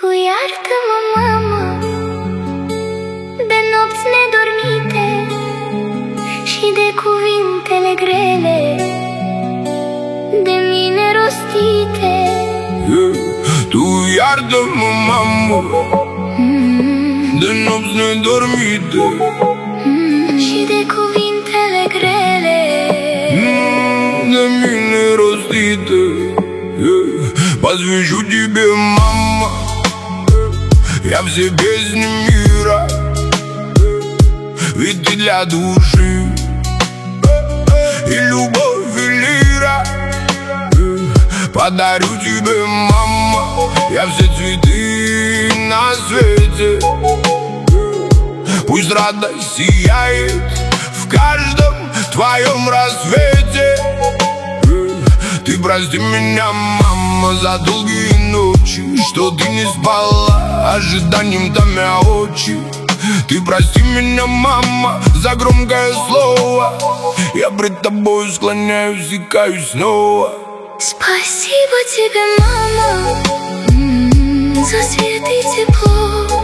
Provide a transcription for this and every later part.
Tu iartă-mă, mamă, de nopți nedormite și de cuvintele grele de mine rostite. Tu iartă-mă, mamă, de nopți nedormite și de cuvintele grele de mine rostite. Посвящу тебе, мама, я все песни мира, ведь ты для души и любовь, и лира. Подарю тебе, мама, я все цветы на свете. Пусть радость сияет в каждом твоем рассвете. Ты прости меня, мама, за долгие ночи, что ты не спала, ожиданием томя очи. Ты прости меня, мама, за громкое слово, я пред тобой склоняюсь и каюсь снова. Спасибо тебе, мама, за свет и тепло,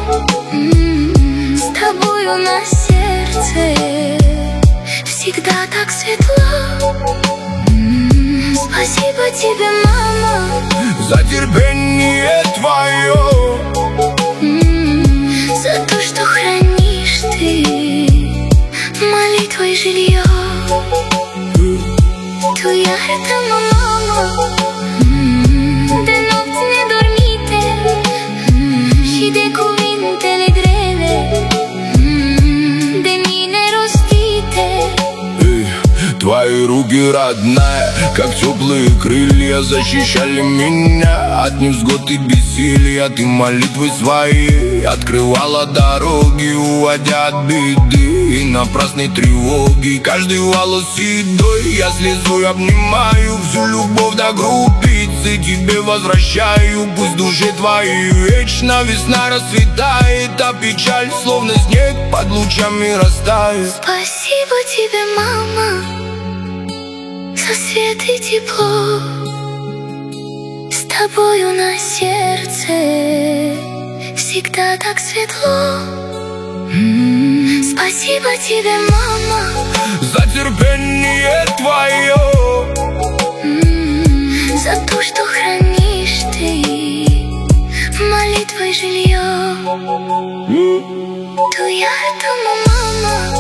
с тобою на сердце всегда так светло. Спасибо тебе, мама, за терпение твое, за то, что хранишь ты молитвой жилье. Tu iartă-mă, mamă, de nopți nedormite și de cuvintele grele de mine rostite. Твои руки, родная, как теплые крылья, защищали меня от невзгод и бессилия. Ты молитвы свои открывала дороги, уводя от беды и напрасной тревоги. Каждый волос седой я слезой обнимаю, всю любовь до крупицы тебе возвращаю. Пусть души твоей вечно весна расцветает, а печаль словно снег под лучами растает. Спасибо тебе, мама, за свет и тепло, с тобою на сердце всегда так светло. Спасибо тебе, мама, за терпение твое, за то, что хранишь ты молитвой жилье. Tu iartă-mă, mama,